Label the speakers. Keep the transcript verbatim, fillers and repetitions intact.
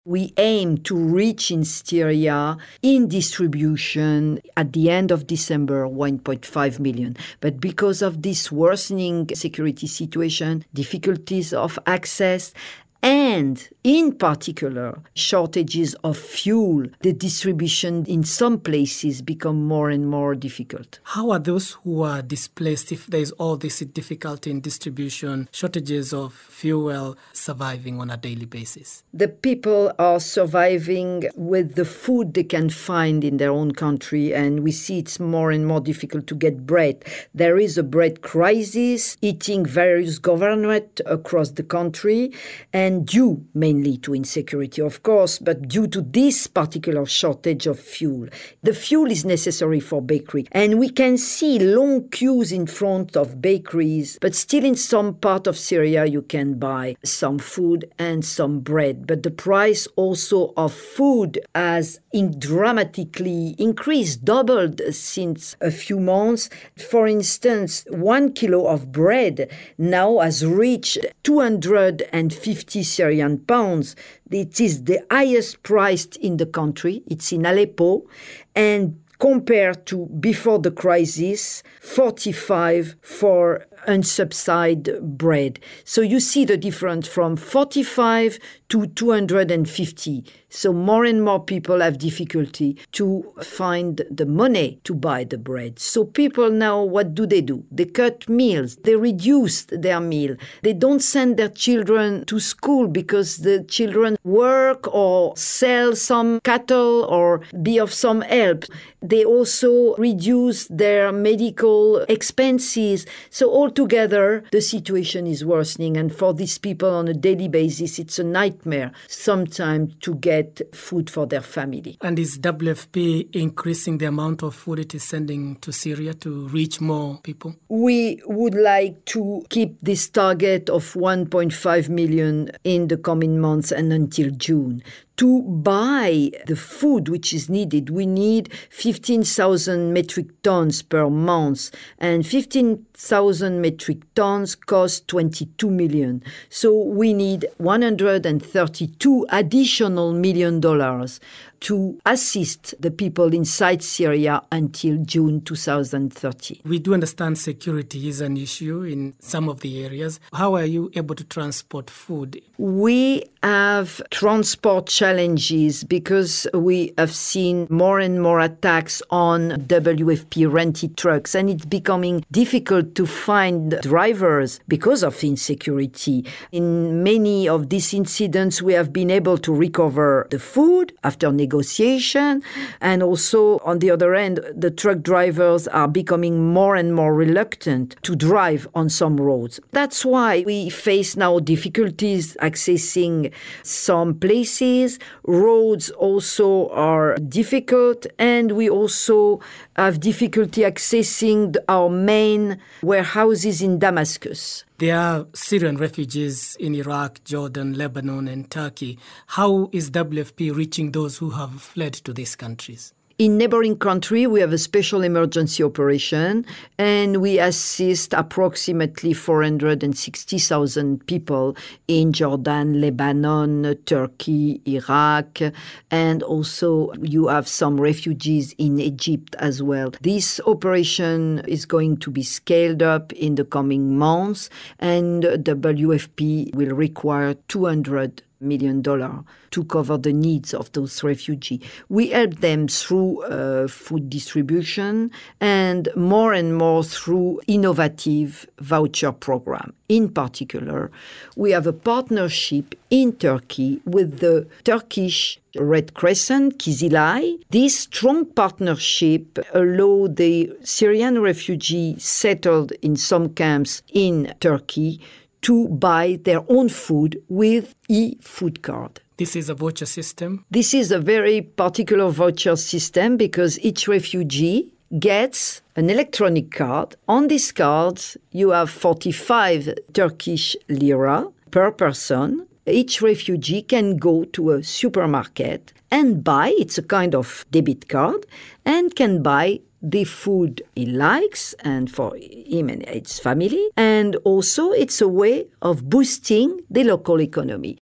Speaker 1: We aim to reach in Syria in distribution at the end of December one point five million. But because of this worsening security situation, difficulties of access, and in particular, shortages of fuel, the distribution in some places become more and more difficult.
Speaker 2: How are those who are displaced, if there is all this difficulty in distribution, shortages of fuel, surviving on a daily basis?
Speaker 1: The people are surviving with the food they can find in their own country, and we see it's more and more difficult to get bread. There is a bread crisis hitting various governments across the country, and due mainly to insecurity, of course, but due to this particular shortage of fuel. The fuel is necessary for bakery, and we can see long queues in front of bakeries, but still in some part of Syria you can buy some food and some bread. But the price also of food has in dramatically increased, doubled since a few months. For instance, one kilo of bread now has reached two hundred fifty Syrian pounds. It is the highest priced in the country. It's in Aleppo. And compared to before the crisis, forty-five for unsubsidized bread. So you see the difference from forty-five to two hundred fifty. So more and more people have difficulty to find the money to buy the bread. So people now, what do they do? They cut meals. They reduce their meal. They don't send their children to school because the children work or sell some cattle or be of some help. They also reduce their medical expenses. So altogether, the situation is worsening. And for these people on a daily basis, it's a nightmare sometimes to get food for their family.
Speaker 2: And is W F P increasing the amount of food it is sending to Syria to reach more people?
Speaker 1: We would like to keep this target of one point five million in the coming months and until June. To buy the food which is needed, we need fifteen thousand metric tons per month, and fifteen thousand metric tons cost twenty-two million. So we need one hundred thirty-two additional million dollars to assist the people inside Syria until June twenty thirty.
Speaker 2: We do understand security is an issue in some of the areas. How are you able to transport food?
Speaker 1: We have transport challenges because we have seen more and more attacks on W F P rented trucks, and it's becoming difficult to find drivers because of insecurity. In many of these incidents, we have been able to recover the food after negotiation, and also on the other end, the truck drivers are becoming more and more reluctant to drive on some roads. That's why we face now difficulties accessing some places. Roads also are difficult, and we also have difficulty accessing our main warehouses in Damascus.
Speaker 2: There are Syrian refugees in Iraq, Jordan, Lebanon, and Turkey. How is W F P reaching those who have fled to these countries?
Speaker 1: In neighboring country, we have a special emergency operation, and we assist approximately four hundred sixty thousand people in Jordan, Lebanon, Turkey, Iraq, and also you have some refugees in Egypt as well. This operation is going to be scaled up in the coming months, and W F P will require two hundred million dollars to cover the needs of those refugees. We help them through uh, food distribution and more and more through innovative voucher program. In particular, we have a partnership in Turkey with the Turkish Red Crescent, Kizilay. This strong partnership allows the Syrian refugees settled in some camps in Turkey to buy their own food with e-food card.
Speaker 2: This is a voucher system?
Speaker 1: This is a very particular voucher system because each refugee gets an electronic card. On this card, you have forty-five Turkish lira per person. Each refugee can go to a supermarket and buy, it's a kind of debit card, and can buy the food he likes and for him and his family. And also it's a way of boosting the local economy.